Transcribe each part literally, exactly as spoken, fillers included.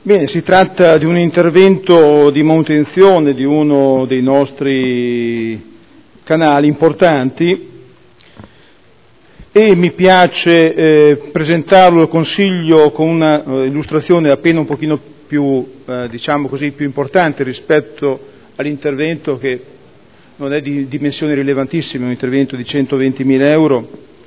Bene, si tratta di un intervento di manutenzione di uno dei nostri canali importanti e mi piace eh, presentarlo al Consiglio con una eh, illustrazione appena un pochino più, eh, diciamo così, più importante rispetto all'intervento che non è di dimensioni rilevantissime, è un intervento di centoventimila euro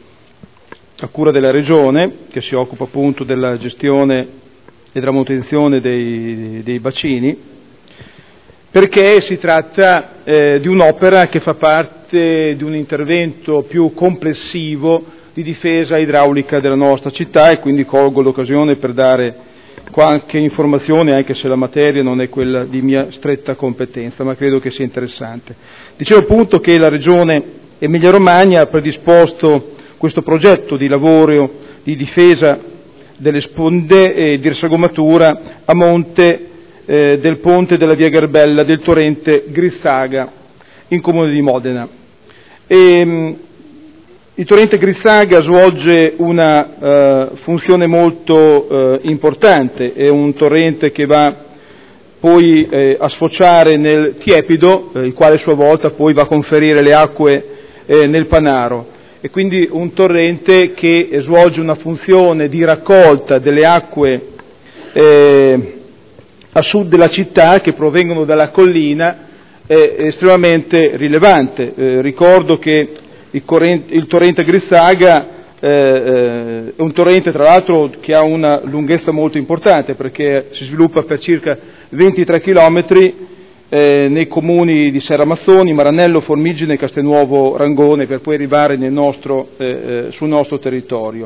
a cura della Regione, che si occupa appunto della gestione e della manutenzione dei, dei bacini, perché si tratta eh, di un'opera che fa parte di un intervento più complessivo di difesa idraulica della nostra città, e quindi colgo l'occasione per dare qualche informazione, anche se la materia non è quella di mia stretta competenza, ma credo che sia interessante. Dicevo appunto che la Regione Emilia-Romagna ha predisposto questo progetto di lavoro di difesa delle sponde e di risagomatura a monte eh, del ponte della via Garbella del torrente Grizzaga in comune di Modena. E, mh, il torrente Grizzaga svolge una uh, funzione molto uh, importante, è un torrente che va poi eh, a sfociare nel Tiepido, eh, il quale a sua volta poi va a conferire le acque eh, nel Panaro. E quindi un torrente che svolge una funzione di raccolta delle acque eh, a sud della città che provengono dalla collina è estremamente rilevante. Eh, ricordo che il, corrente, il torrente Grizzaga eh, eh, è un torrente tra l'altro che ha una lunghezza molto importante, perché si sviluppa per circa ventitré chilometri Eh, nei comuni di Serramazzoni, Maranello, Formigine, Castelnuovo, Rangone, per poi arrivare nel nostro, eh, eh, sul nostro territorio.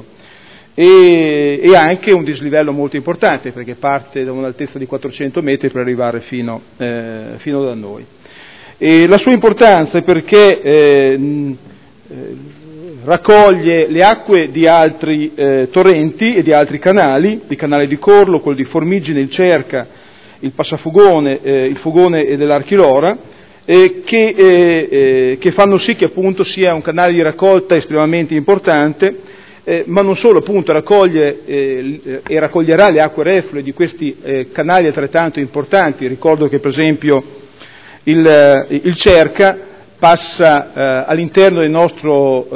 E, e anche un dislivello molto importante, perché parte da un'altezza di quattrocento metri per arrivare fino, eh, fino da noi. E la sua importanza è perché eh, eh, raccoglie le acque di altri eh, torrenti e di altri canali, il canale di Corlo, quello di Formigine, il Cerca, il Passafugone, eh, il Fugone dell'Archilora, eh, che, eh, eh, che fanno sì che appunto sia un canale di raccolta estremamente importante, eh, ma non solo, appunto raccoglie eh, e raccoglierà le acque reflue di questi eh, canali altrettanto importanti. Ricordo che per esempio il, il Cerca passa eh, all'interno del nostro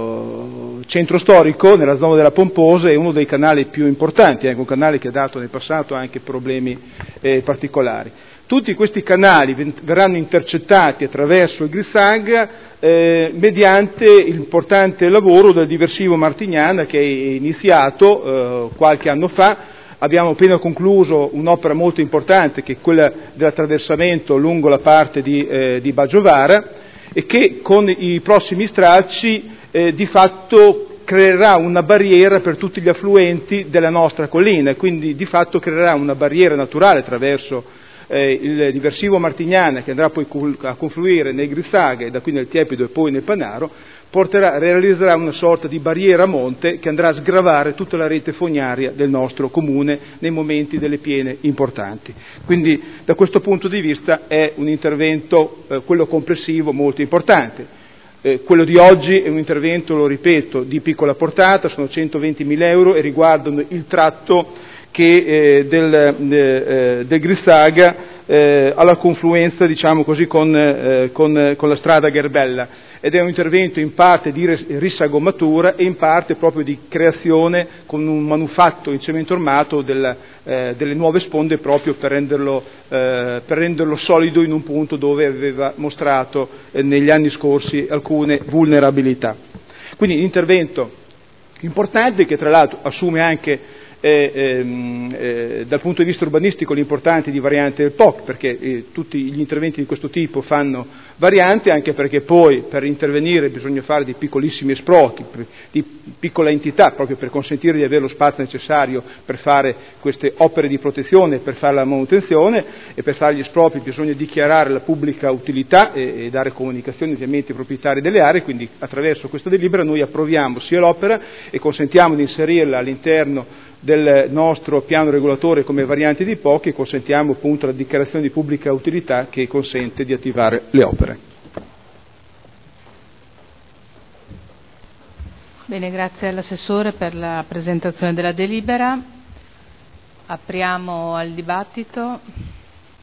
eh, centro storico, nella zona della Pomposa, è uno dei canali più importanti, anche un canale che ha dato nel passato anche problemi eh, particolari. Tutti questi canali verranno intercettati attraverso il Grizzaga eh, mediante l'importante lavoro del diversivo Martignana, che è iniziato eh, qualche anno fa. Abbiamo appena concluso un'opera molto importante, che è quella dell'attraversamento lungo la parte di, eh, di Baggiovara, e che con i prossimi stralci eh, di fatto creerà una barriera per tutti gli affluenti della nostra collina, e quindi di fatto creerà una barriera naturale attraverso eh, il diversivo Martignana, che andrà poi a confluire nel Grizzaga e da qui nel Tiepido e poi nel Panaro, porterà, realizzerà una sorta di barriera a monte che andrà a sgravare tutta la rete fognaria del nostro comune nei momenti delle piene importanti. Quindi da questo punto di vista è un intervento, eh, quello complessivo, molto importante. Eh, quello di oggi è un intervento, lo ripeto, di piccola portata, sono centoventimila euro e riguardano il tratto che, eh, del, eh, del Grizzaga eh, alla confluenza, diciamo così, con, eh, con, con la strada Garbella, ed è un intervento in parte di risagomatura e in parte proprio di creazione con un manufatto in cemento armato della, eh, delle nuove sponde, proprio per renderlo, eh, per renderlo solido in un punto dove aveva mostrato eh, negli anni scorsi alcune vulnerabilità. Quindi intervento importante, che tra l'altro assume anche Eh, ehm, eh, dal punto di vista urbanistico l'importanza di variante del P O C, perché eh, tutti gli interventi di questo tipo fanno variante, anche perché poi per intervenire bisogna fare dei piccolissimi esprochi di piccola entità, proprio per consentire di avere lo spazio necessario per fare queste opere di protezione, per fare la manutenzione, e per fare gli espropri bisogna dichiarare la pubblica utilità e, e dare comunicazioni ovviamente ai proprietari delle aree. Quindi attraverso questa delibera noi approviamo sia l'opera e consentiamo di inserirla all'interno del nostro piano regolatore come variante di P O C, e consentiamo appunto la dichiarazione di pubblica utilità che consente di attivare le opere. Bene, grazie all'assessore per la presentazione della delibera. Apriamo al dibattito.